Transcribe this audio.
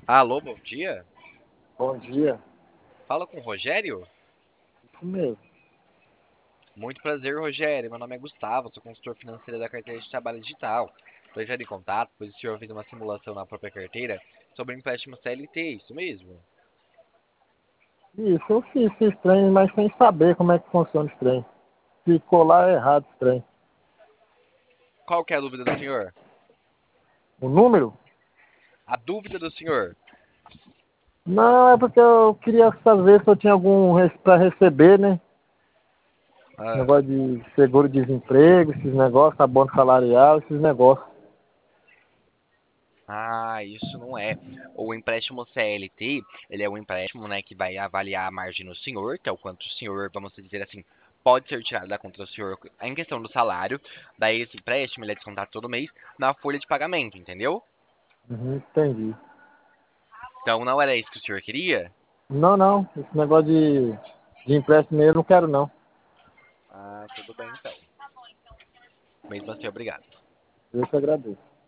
Alô, bom dia. Bom dia. Fala com o Rogério? Isso mesmo. Muito prazer, Rogério. Meu nome é Gustavo, sou consultor financeiro da carteira de trabalho digital. Estou entrando em contato, pois o senhor fez uma simulação na própria carteira sobre empréstimo CLT, isso mesmo? Isso, eu fiz esse trem, mas sem saber como é que funciona esse trem. Ficou lá errado esse trem. Qual que é a dúvida do senhor? O número? A dúvida do senhor? Não, é porque eu queria saber se eu tinha algum para receber, né? Ah, Negócio de seguro-desemprego, esses negócios, abono salarial, esses negócios. isso não é. O empréstimo CLT, ele é um empréstimo, né, que vai avaliar a margem no senhor, que é o quanto o senhor, vamos dizer assim, pode ser tirado da conta do senhor em questão do salário. Daí esse empréstimo, ele é descontado todo mês na folha de pagamento, entendeu? Uhum, entendi. Então não era isso que o senhor queria? Não, não. Esse negócio de empréstimo eu não quero, não. Tudo bem então. Mesmo assim, obrigado. Eu que agradeço.